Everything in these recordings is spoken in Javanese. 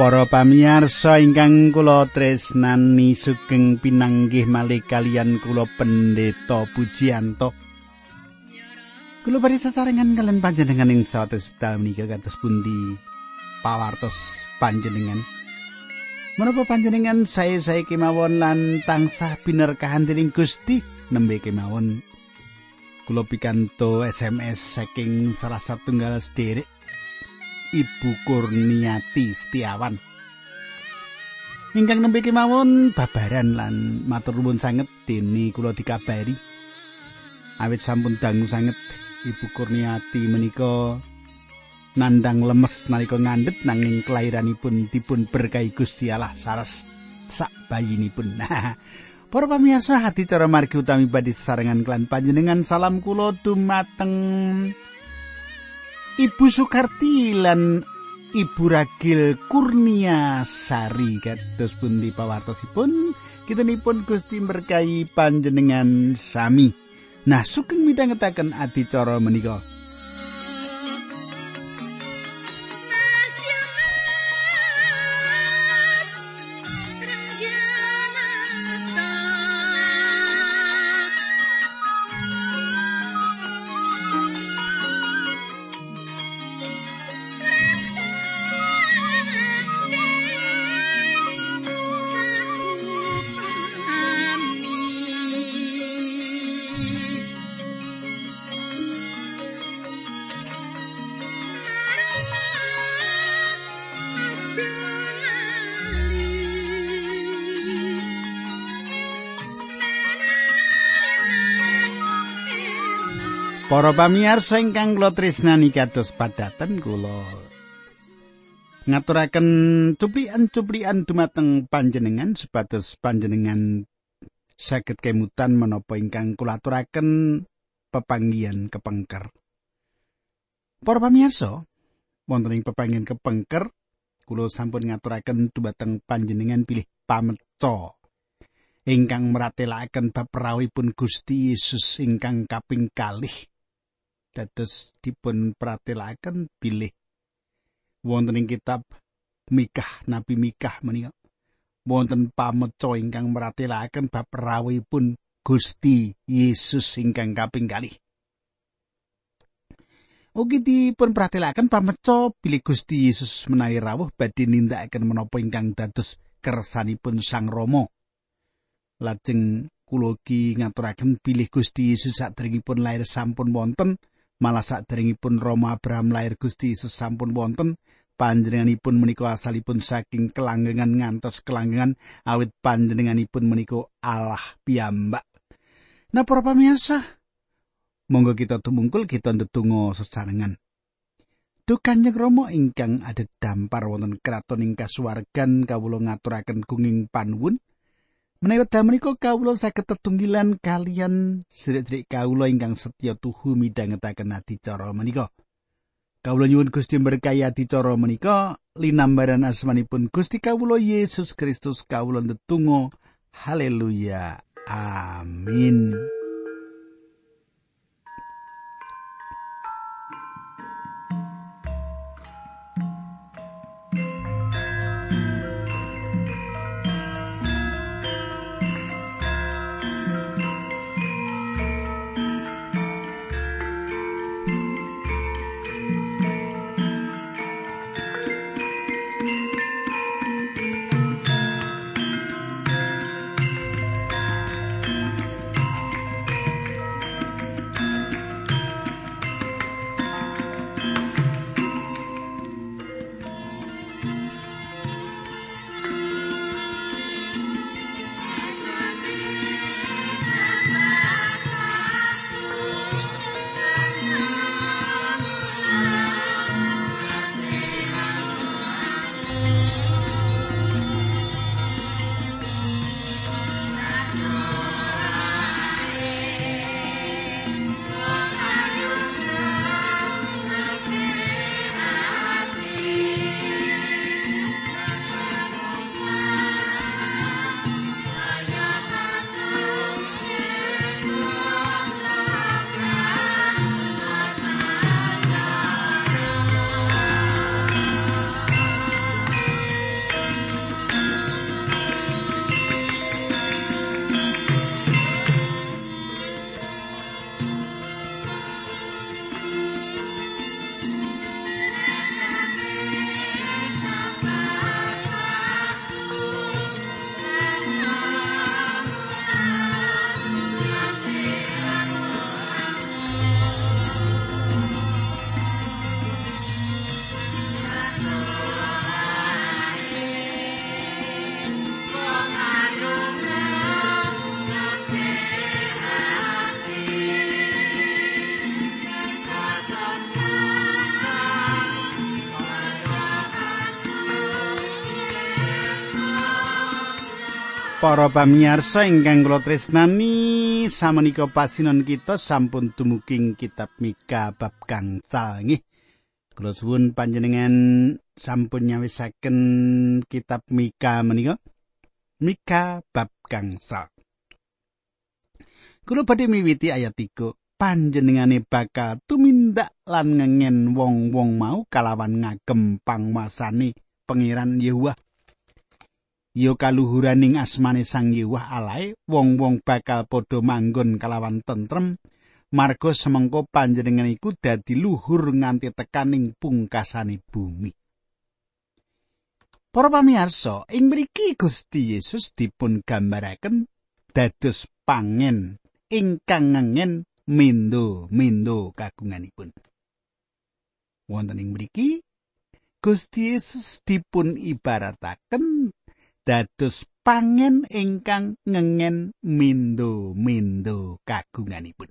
Para pamirsa ingkang kula tresnani sugeng pinanggih malih kaliyan kula Pendeta Pujiyanto. Kula badhe sesarengan kaliyan panjenengan ing satunggal menika kados pundi pawartos panjenengan. Menapa panjenengan sae-sae kemawon lan tansah binerkahan dening Gusti nembe kemawon. Kula pikanto SMS saking salah satunggal sederek Ibu Kurniati Setiawan. Ingkang nembe kemawon babaran lan matur nuwun sanget dene kula dikabari. Awit sampun dangu sanget Ibu Kurniati menika nandang lemes nalika ngandhut nanging kelairanipun dipun berkahi Gusti Allah sares sak bayinipun. Para pamirsa adicara margi utami badhe sesarengan kelan panjenengan salam kula dumateng Ibu Sukarti lan Ibu Ragil Kurnia Sari kados pundi pawartosipun kitunipun Gusti berkahi panjenengan sami. Nah, sugeng midhangetaken adicara menika. Para pamirsa ingkang kula tresnani kados padatan kula ngaturaken cuplikan-cuplikan dumateng panjenengan supados panjenengan saged kemutan menapa ingkang kula aturaken pepanggihan kepengker. Para pamirsa, wonten ing pepanggihan kepengker kula sampun ngaturaken dumateng panjenengan pilih pameca ingkang meratelaken bab rawuhipun Gusti Yesus ingkang kaping kalih. Dados dipun pratelaken bilih wonten ing kitab Mikah, Nabi Mikah menika wonten pameca ingkang meratelaken bab rawuhipun Gusti Yesus ingkang kaping kalih. Ugi dipun pratelaken pameca bilih Gusti Yesus menawi rawuh badhe nindakaken menapa ingkang dados kersanipun Sang Rama. Lajeng kula ugi ngaturaken bilih Gusti Yesus saderengipun lair sampun wonten. Malah saderengipun Rama Abraham lair Gusti Yesus sampun wonten, panjenenganipun menika asalipun saking kelanggengan ngantos kelanggengan awit panjenenganipun menika Allah piyambak. Nah para pamirsa, monggo kita tumungkul kita ndedonga sesarengan. Duh Kanjeng Rama ingkang adhedhampar wonten kraton ing kasuwargan kawula ngaturaken gunging panuwun. Menawi wekdal menika kawula saged tetunggilan kalian sedherek kawula ingkang setya tuhu midhangetaken adicara menika. Kawula nyuwun Gusti berkahi adicara menika linambaran asmanipun Gusti kawula Yesus Kristus kawula ndedonga. Haleluya. Amin. Para pamirsa ingkang kula tresnani, samenika pasinon kita sampun dumugi kitab Mika bab gangsal nggih. Kula suwun panjenengan sampun nyawisaken kitab Mika menika. Mika bab gangsal. Kula badhe miwiti ayat 3. Panjenengane bakal tumindak lan ngengen wong-wong mau kalawan ngagem pangwasane Pangeran Yehuwa. Ya kaluhuraning asmane Sang Yehuwa Alahe, wong-wong bakal padha manggon kalawan tentrem, marga semengko panjenengan iku dadi luhur nganti tekaning pungkasane bumi. Para pamirsa, ing mriki Gusti Yesus dipun gambaraken dados pangen ingkang ngengen mindo-mindo kagunganipun. Wonten ing mriki Gusti Yesus dipun ibarataken dados pangen ingkang ngengen mindo-mindo kagunganipun.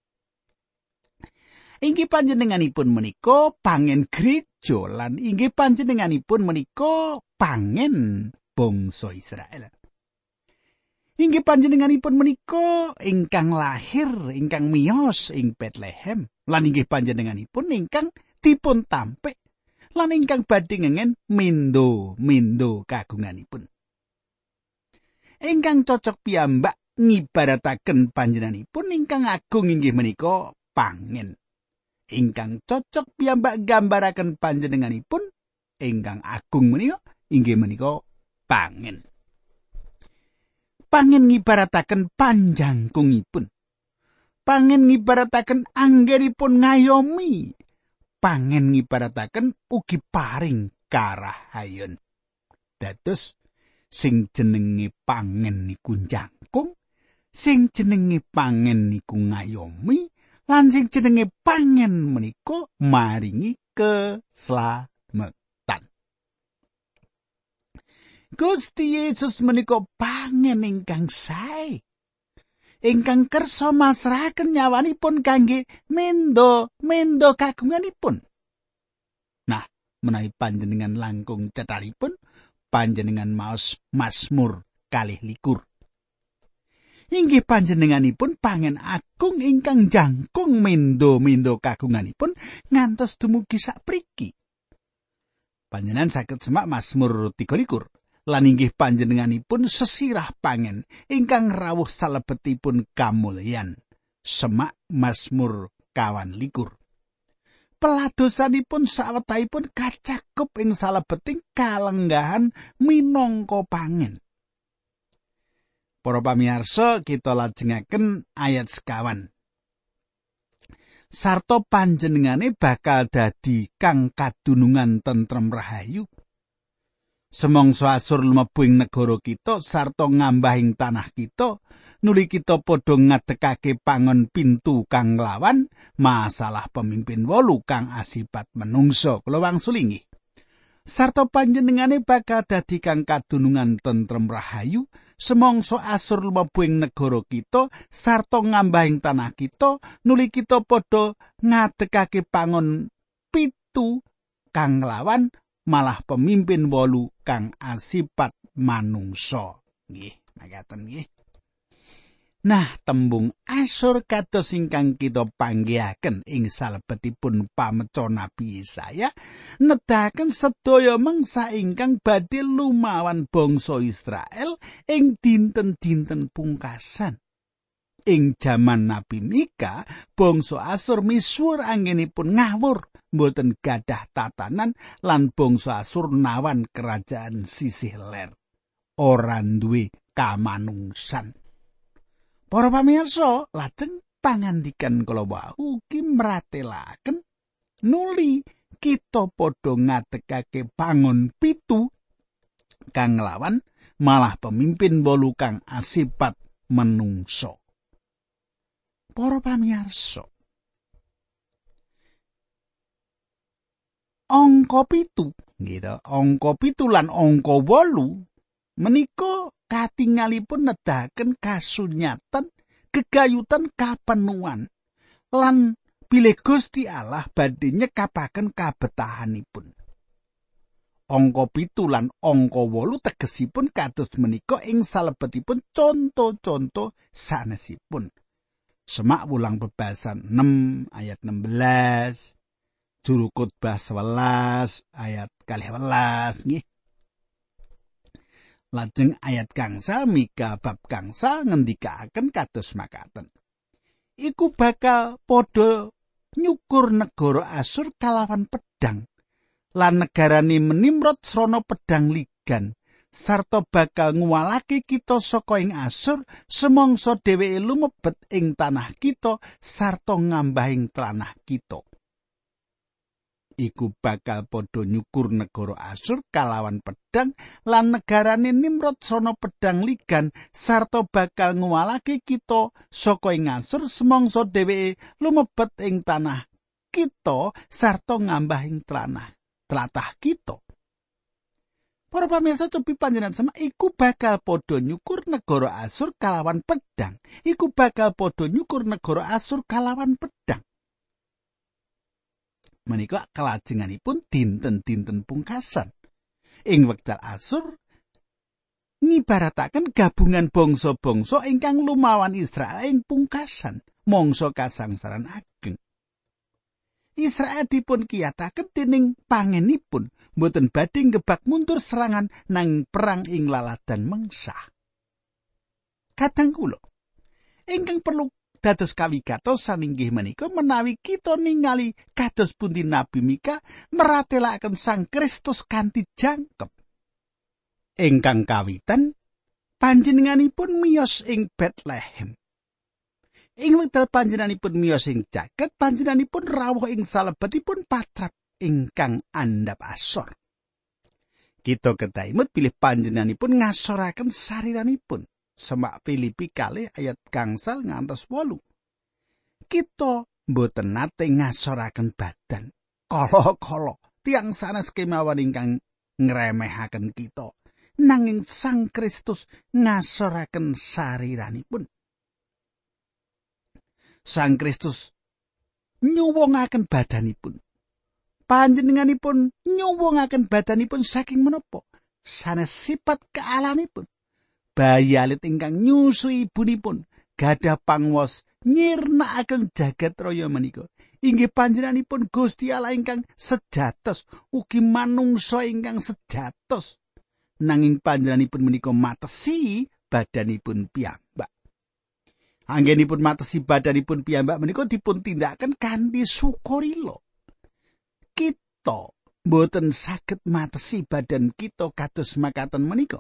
Inggih panjenenganipun menika pangen gereja lan inggih panjenenganipun menika pangen bangsa Israel. Inggih panjenenganipun menika ingkang lahir, ingkang miyos ing Bethlehem, lan inggih panjenenganipun ingkang dipun tampik lan ingkang badhe ngengen mindo-mindo kagunganipun. Ingkang cocok piyambak ngibarataken panjenenganipun ingkang agung inggih menika pangen. Ingkang cocok piyambak gambaraken panjenenganipun ingkang agung menika inggih menika pangen. Pangen ngibarataken panjangkungipun. Pangen ngibarataken anggenipun ngayomi. Pangen ngibarataken ugi paring karahayon. Dados sing jenenge pangen niku jangkung, sing jenenge pangen niku ngayomi, lan sing jenenge pangen menika maringi keslametan. Gusti Yesus menika pangen ingkang sae, ingkang kersa masrahaken nyawanipun kangge mendo kagunganipun. Nah, menawi panjenengan langkung cethalipun, panjenengan maos Mazmur 22. Inggih panjenenganipun pangen agung ingkang jangkung mendo-mendo kagunganipun ngantos dumugi sapriki. Panjenengan saged semak Mazmur 23. Lan inggih panjenenganipun sesirah pangen ingkang rawuh salebetipun kamulyan. Semak Mazmur 24. Peladosanipun sawetahipun kacakup ing salebeting kalenggahan minangka pangen. Para pamirsa, kita lajengaken ayat 50. Sarta panjenengane bakal dadi kang kadunungan tentrem rahayu. Semangsa asur lumebu ing negara kita sarta ngambahing tanah kita, nuli kita padha ngadekake pangon pintu kang nglawan masalah pemimpin 8 kang asipat menungso. Kula wangsul inggih. Sarta panjenengane bakal dadi kang kadunungan tentrem rahayu, semangsa asur lumebu ing negara kita sarta ngambahing tanah kita, nuli kita padha ngadekake pangon pitu kang nglawan malah pemimpin 8 kang asipat manungsa. Nggih, makaten nggih. Nah, tembung asur kados ingkang kita panggihaken ing salebetipun pameca Nabi Yesaya nedahaken sedaya mangsa ingkang badhe lumawan bangsa Israel ing dinten-dinten pungkasan. Ing jaman Nabi Mika, bangsa Asur misuwur anggenipun ngawur, mboten gadah tatanan lan bangsa Asur nawan kerajaan sisih ler, ora duwe kamanungsan. Para pamirsa, lajeng pangandikan kala wau ugi mratelaken nuli kita padha ngadekake pangon pitu kang nglawan malah pemimpin 8 kang asipat menungso. Para pamirsa, angka 7, gitu, angka 7 lan angka 8 menika katingalipun nedahaken kasunyatan, gegayutan kapenuhan lan bilih Gusti Allah badhe nyekapaken kabetahanipun. Angka 7 lan angka 8 tegesipun kados menika ing salebetipun conto-conto sanesipun. Semak wulang bebasan 6 ayat 16, Juru Khotbah 11 ayat 12 nggih. Lajeng ayat gangsal Mika bab gangsal ngendikaaken kados makaten. Iku bakal padha nyukur negara Asur kalawan pedang lan negarane Nimrod srana pedang ligan sarta bakal nguwalake kita saka ing Asur semangsa dheweke lumebet ing tanah kita sarta ngambahing tanah kita. Iku bakal padha nyukur negara Asur kalawan pedang lan negarane Nimrod srana pedang ligan sarta bakal nguwalake kita saka ing Asur semangsa dheweke lumebet ing tanah kita sarta ngambahing tlatah kita. Para pamirsa cobi panjenengan sama iku bakal padha nyukur negara Asur kalawan pedang. Iku bakal padha nyukur negara Asur kalawan pedang. Menika kelajenganipun dinten-dinten pungkasan. Ing wekdal Asur ngibarataken gabungan bangsa-bangsa ingkang lumawan Israel ing pungkasan mangsa kasangsaran ageng. Israel dipun kiyataken dening pangenipun boten badhe ngebak mundur serangan nang perang ing laladan mengsah. Kadang kula ingkang perlu dados kawigatosan inggih menika menawi kita ningali kados pundi Nabi Mika meratelaken Sang Kristus kanthi jangkep. Ingkang kawitan panjenenganipun miyos ing Bethlehem. Ing wekdal panjenenganipun miyos ing jagat, panjenenganipun rawuh ing salebetipun patrap ingkang andhap asor. Kita kedahimut bilih panjenenganipun ngasoraken sariranipun. Semak Filipi kalih ayat gangsal ngantos 8. Kita mboten nate ngasoraken badan. Kala-kala tiyang sanes kemawon ingkang ngremehaken kita. Nanging Sang Kristus ngasoraken sariranipun. Sang Kristus nyuwungaken badanipun. Panjenenganipun nyuwungaken badanipun saking menapa? Sanes sifat kealanipun. Bayi alit ingkang nyusui ibunipun gadah pangwas nyirnakaken jagat raya menika. Inggih panjenenganipun Gusti Allah ingkang sejatos, ugi manungsa ingkang sejatos. Nanging panjenenganipun menika matesi badanipun piyambak. Anggenipun matesi badanipun piyambak menika dipun tindakaken kanthi sukarila. Kita mboten saged matesi badan kita kados makaten menika.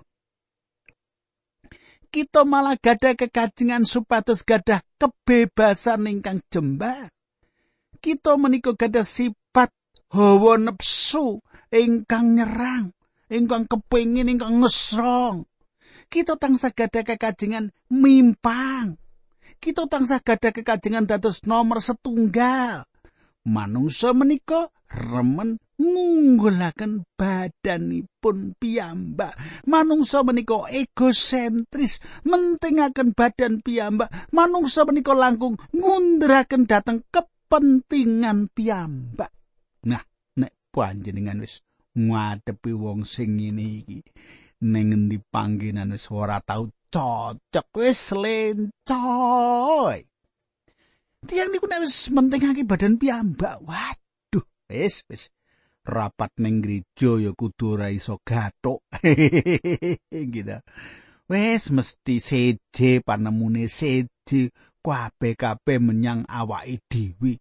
Kita malah gadah kekajengan supados gadah kebebasan ingkang jembar. Kita menika gadah sifat hawa nepsu ingkang nyerang, ingkang kepengin, ingkang ngesrong. Kita tansah gadah kekajengan mimpang. Kita tansah gadah kekajengan dados nomor setunggal. Manungsa menika remen ngunggulaken badanipun piyambak. Manungsa menika egosentris, mentingaken badan piyambak. Manungsa menika langkung ngunduraken dhateng kepentingan piyambak. Nah, nek panjenengan wis ngadepi wong sing ngene iki, ning ngendi panggenan wis ora tau cocok, wis lencoy. Tiyang niku nek wis mentingake badan piyambak, waduh, wis rapat ning gereja ya kudu ora iso gathuk. Gitu. Wis mesti seje panemune seje kabeh menyang awake dhewe.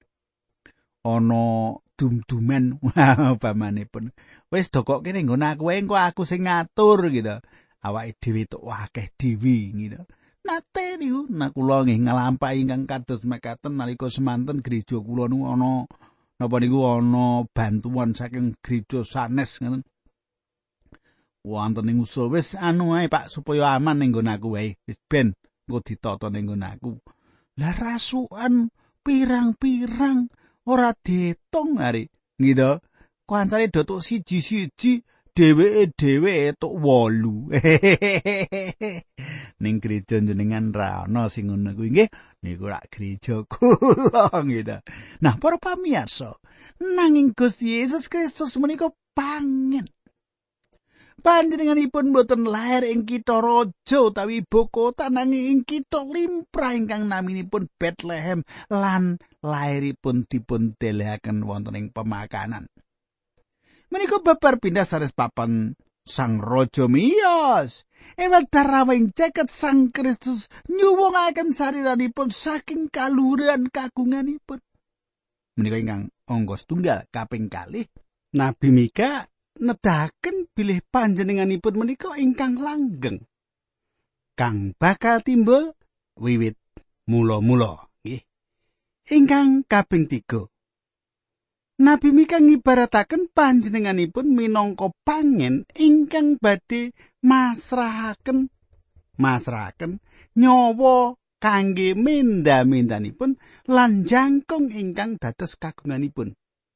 Ana dum-dumen umpamanipun. Wis dokoke ning nggon aku wae engko aku sing ngatur gitu. Awake dhewe tok akeh dhewe gitu. Nate niku kula nggih nglampahi ingkang kados mekaten nalika semanten gereja kula niku ana napa niku ana bantuan saking gereja sanes ngoten. Wonten ing usul wis anu ae Pak supaya aman ning nggon aku wae. Wis ben engko ditata ning nggon aku. Lah rasukan pirang-pirang ora diitung hari gitu. Kancane dotuk siji-siji dheweke tok 8. Ning gereja jenengan ra ana sing ngono kuwi nggih. Niku rak gereja kula gitu. Nah, para pamirsa, nanging Gusti Yesus Kristus menika pangen Panjenenganipun boten lair ing kitha raja utawi ibu kota nanging ing kitha limprah ingkang naminipun Bethlehem lan lairipun dipun delehaken wonten ing pemakanan. Menika babar pindah sanes papan sang raja miyos. Ewekdal rawing ceket sang Kristus nyuwungaken sariranipun saking kaluhuran kagunganipun. Menika ingkang angka setunggal kaping kalih Nabi Mika nedahaken bilih panjenenganipun menika ingkang langgeng kang bakal timbul wiwit mula-mula nggih. Ingkang kaping 3 Nabi Mika ngibarataken panjenenganipun minangka pangen ingkang badhe masrahaken nyawa kangge menda-mendanipun lan jangkung ingkang dados kagunganipun.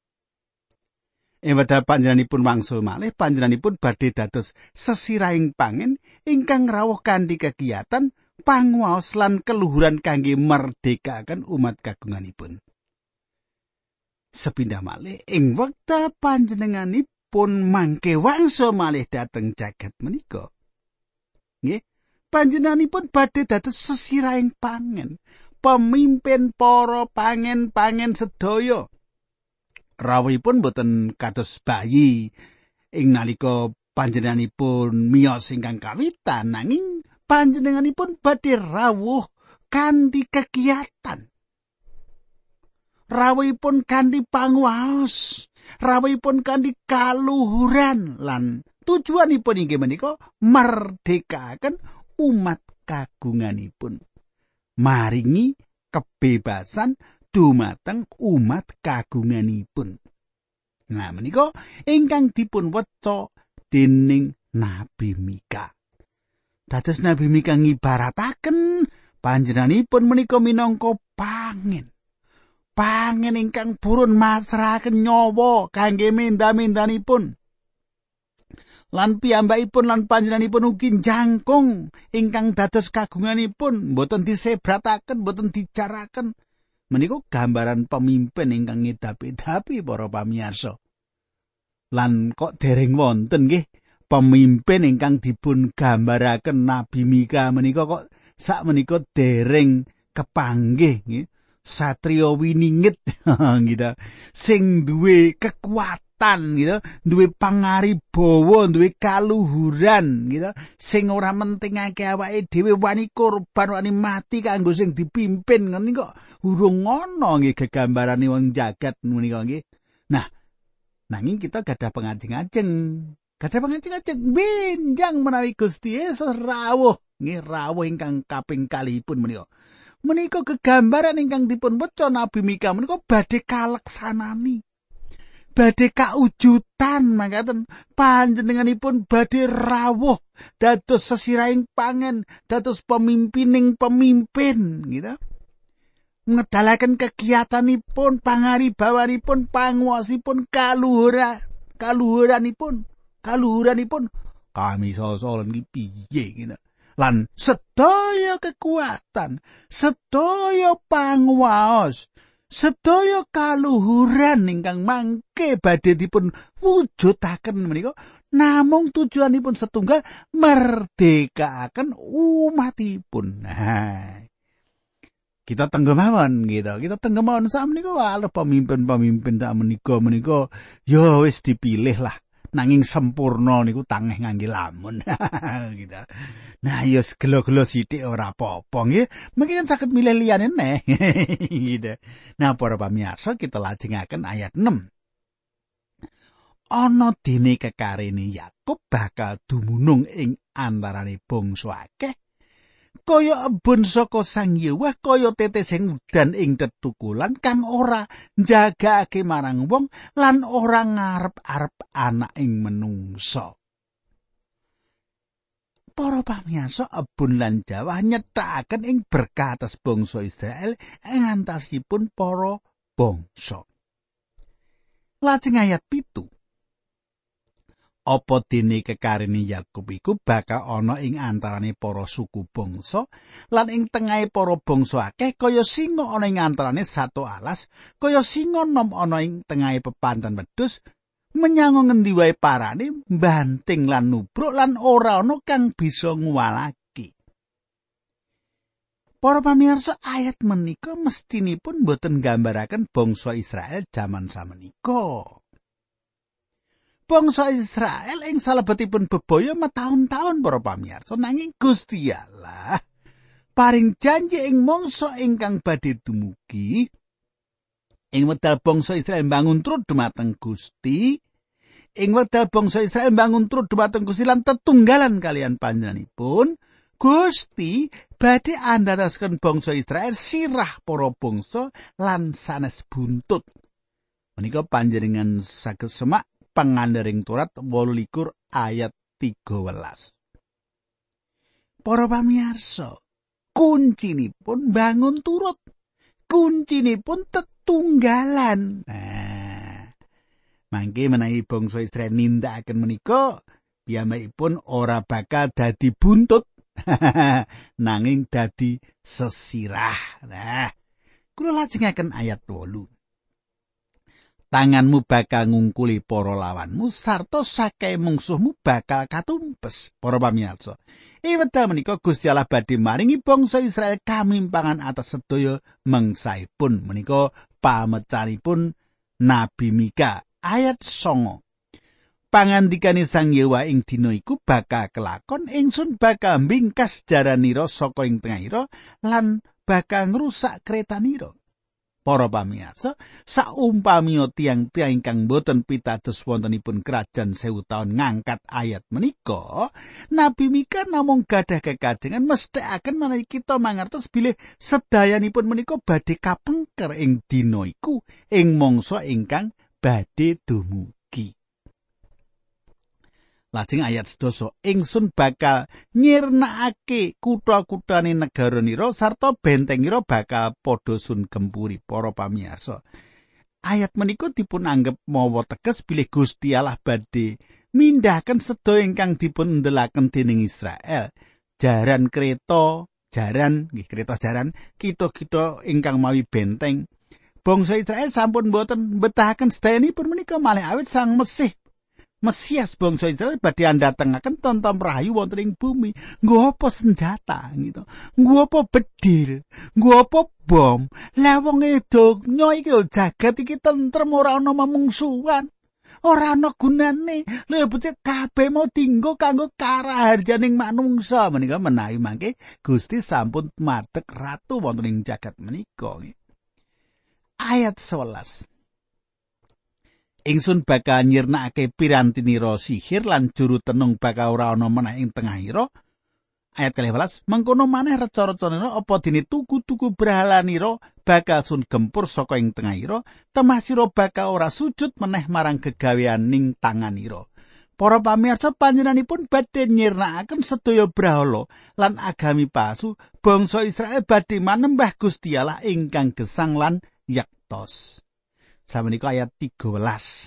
Ewedal panjenenganipun wangsul malih panjenenganipun badhe dados sesirahing pangen ingkang rawuh kanthi kegiatan panguwaos lan keluhuran kangge merdekaken umat kagunganipun. Sepindah malih ing wekdal panjenenganipun mangke wangsul malih dhateng jagat menika. Nggih, panjenenganipun badhe dados sesirahing pangen, pemimpin para pangen-pangen sedaya. Rawuhipun boten kados bayi ing nalika panjenenganipun miyos ingkang kawitan nanging panjenenganipun badhe rawuh kanthi kegiatan. Rawuhipun kanthi panguwaos, rawuhipun kanthi kaluhuran lan tujuanipun inggih menika merdekaken umat kagunganipun. Maringi kebebasan dumateng umat kagunganipun. Nah menika ingkang dipun weca dening Nabi Mika. Dados Nabi Mika ngibarataken panjenenganipun menika minangka pangen. Pangen ingkang purun masrahaken nyawa kangge menda-mendanipun. Lan piyambakipun lan panjenenganipun ugi jangkung ingkang dados kagunganipun boten disebrataken, boten dijaraken. Menika gambaran pemimpin ingkang ngedapi-dapi para pamirsa. Lan kok dereng wonten nggih pemimpin ingkang dipun gambaraken Nabi Mika menika kok sakmenika dereng kepanggih nggih. Satriya winingit gitu. Sing duwe kekuatan gitu, duwe pangaribawa, duwe kaluhuran gitu. Sing ora mentingake awake dhewe wani korban, wani mati kanggo sing dipimpin ngene kok urung ngono nggih gegambarane wong jagat menika nggih. Nah, nanging kita gadah pengajeng-ajeng. Benjang menawi Gusti Yesus rawuh, nggih rawuh ingkang kaping kalihipun menika. Menika gegambaran ingkang dipun weca Nabi Mika menika badhe kaleksanani. Badhe kaujutan mangkaten panjenenganipun badhe rawuh dados sesirahing pangen, dados pemimpining pemimpin gitu. Ngedalaken kegiatanipun, pangaribawanipun, panguwasipun, kaluhuranipun. Kami sosolen iki piye gitu. Lan sedaya kekuatan, sedaya panguwaos, sedaya kaluhuran ingkang mangke badhe dipun wujudaken menika namung tujuanipun setunggal merdekaken umatipun. Nah, kita tenggemawan gitu. Kita tenggemawan sak menika wae pemimpin-pemimpin sak menika ya wis dipilih lah. Nanging sempurna niku tangeh ngangge lamun gitu. Nah, ya gelo-gelo sithik ora apa-apa nggih. Mungkin saged milih liyane neh gitu. Nah, para pamirsa kita lajengaken ayat 6. Ana dene kekarene Yakub bakal dumunung ing antarane bangsa akeh kaya embun saka Sang Yewah, kaya tetesing udan ing tetukulan kang ora njagake marang wong lan ora ngarep-arep anak ing menungsa. Para pamirsa, embun lan jawah nyethakaken ing berkah atas bangsa Israel ing antawisipun para bangsa. Lajeng ayat 7. Apa dene kekarene Yakub iku bakal ana ing antarane para suku bangsa lan ing tengahe para bangsa akeh kaya singa ana ing antarane sato alas, kaya singa nom ana ing tengahe pepantan wedhus, menyang ngendi wae parane mbanting lan nubruk lan ora ana kang bisa nguwalake. Para pamirsa, ayat menika mestinipun boten nggambaraken bangsa Israel jaman samenika. Bangsa Israel ing salebetipun bebaya mataun-taun para pamirsa, nanging Gusti Allah paring janji ing mangsa ingkang badhe dumugi ing wekdal bangsa Israel mbangun turut dumateng Gusti. Ing wekdal bangsa Israel mbangun turut dumateng Gusti lan tetunggalan kalian panjenenganipun, Gusti badhe andharasken bangsa Israel sirah para bangsa lan sanes buntut. Menika panjenengan saged semak pangandhering Torat 28 ayat 13. Para pamirsa, kuncinipun bangun turut. Kuncinipun tetunggalan. Mangke menawi bangsa Israel nindakaken menika, piyambakipun ora bakal dadi buntut. Nanging dadi sesirah. Kula lajengaken ayat 8. Tanganmu bakal ngungkuli para lawanmu sarta sakehe mungsuhmu bakal katumpes. Para pamirsa, ing wekdal menika Gusti Allah badhe maringi bangsa Israel kamimpangan atas sedaya mangsaipun. Menika pamecaripun Nabi Mika ayat 9. Pangandikane Sang Yewa ing dina iku bakal kelakon, ingsun bakal mbingkas jaranira saka ing tengahira lan bakal ngrusak kretanira. Para pamirsa, saumpamia tiang-tiang ingkang boten pitados wontenipun kerajaan 1000 taun ngangkat ayat menika, Nabi Mika namung gadah kekajengan mesthekaken menawi kita mangertos bilih sedayanipun menika badhe kapengker ing dina iku ing mangsa ingkang badhe dumugi. Lajeng ayat 11, ingsun bakal nyirnakake kutha-kuthane negaranira sarta bentengira bakal padha sun gempuri. Para pamirsa, ayat menika dipun anggep mawa teges bilih Gusti Allah badhe mindhahaken sedaya ingkang dipun endelaken dening Israel. Jaran kereta jaran, kita-kita ingkang mawi benteng. Bangsa Israel sampun boten betahaken sedayanipun menika malih awit Sang Mesias bangsa Israel badhe andhatengaken tonton rahayu wonten ing bumi. Nggo apa senjata gitu. Nggo apa bedil, nggo apa bom. Lah wong donya iki jagat iki tentrem ora ana memungsuhan. Ora ana gunane. Lha becik kabeh mau dienggo kanggo karaharjaning manungsa. Menika menawi mangke Gusti sampun madheg ratu wonten ing jagat menika. Ayat 11. Ingsun bakal nyirnakake pirantinira sihir lan juru tenung bakal ora ana meneh ing tengahira. Ayat 12, mengkono maneh reca-recanira apa dene tuku-tuku brahalanira bakal sun gempur saka ing tengahira, temasira bakal ora sujud meneh marang gegaweaning tanganira. Para pamirsa, panjenenganipun badhe nyirnakaken sedaya brahala lan agami palsu. Bangsa Israel badhe manembah Gusti Allah ingkang gesang lan yaktos. Samenika ayat 13.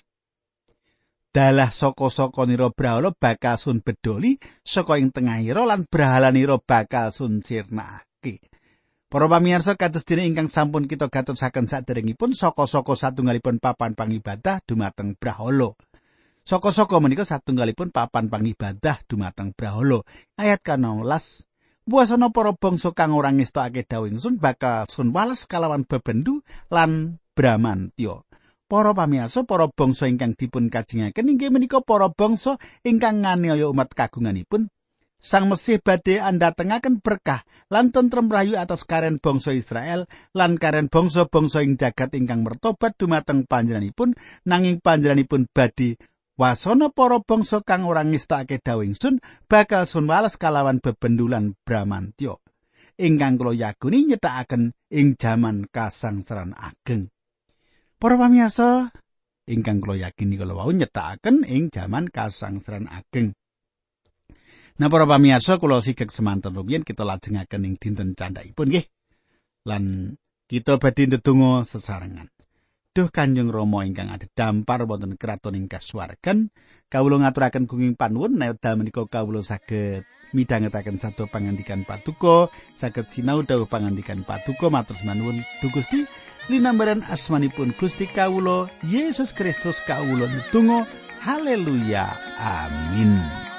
Dalah saka-sakanira brahala bakal sun bedoli saka ing tengahira lan brahalanira bakal sun sirnakake. Para pamirsa, kados dene ingkang sampun kita gatosaken saderengipun saka-saka satunggalipun papan pangibadah dumateng brahala. Saka-saka menika satunggalipun papan pangibadah dumateng brahala. Ayat 16. Wasana para bangsa kang ora ngestokake dawuh ingsun bakal sun wales kalawan bebendu lan bramantya. Para pamirsa, para bangsa ingkang dipun kajengaken inggih menika para bangsa ingkang nganiaya umat kagunganipun. Sang Mesih badhe andhatengaken berkah lan tentrem rahayu atas karen bangsa Israel lan karen bangsa-bangsa ing jagat ingkang mertobat dumateng panjenenganipun, nanging panjenenganipun badhe wasana para bangsa kang ora ngestokake dawuh ingsun bakal sun wales kalawan bebendulan bramantya. Ingkang kula yakuni nyethakaken ing jaman kasangsaran ageng. Para pamirsa, ingkang kula yakini kala wau nyethakaken ing jaman kasangsaran ageng. Nah, para pamirsa, kula sigek semanten rumiyin kita lajengaken ing dinten candhaipun nggih. Lan kita badhe ndedonga sesarengan. Duh Kanjeng Rama ingkang adhedhampar wonten kraton ing kasuwargan, kawula ngaturaken gunging panuwun wekdal menika kawula saged midhangetaken sabda pangandikan Paduka, saged sinau dawuh pangandikan Paduka, matur nuwun Duh Gusti. Linambaran asmanipun Gusti kawula Yesus Kristus kawula ndedonga haleluya amin.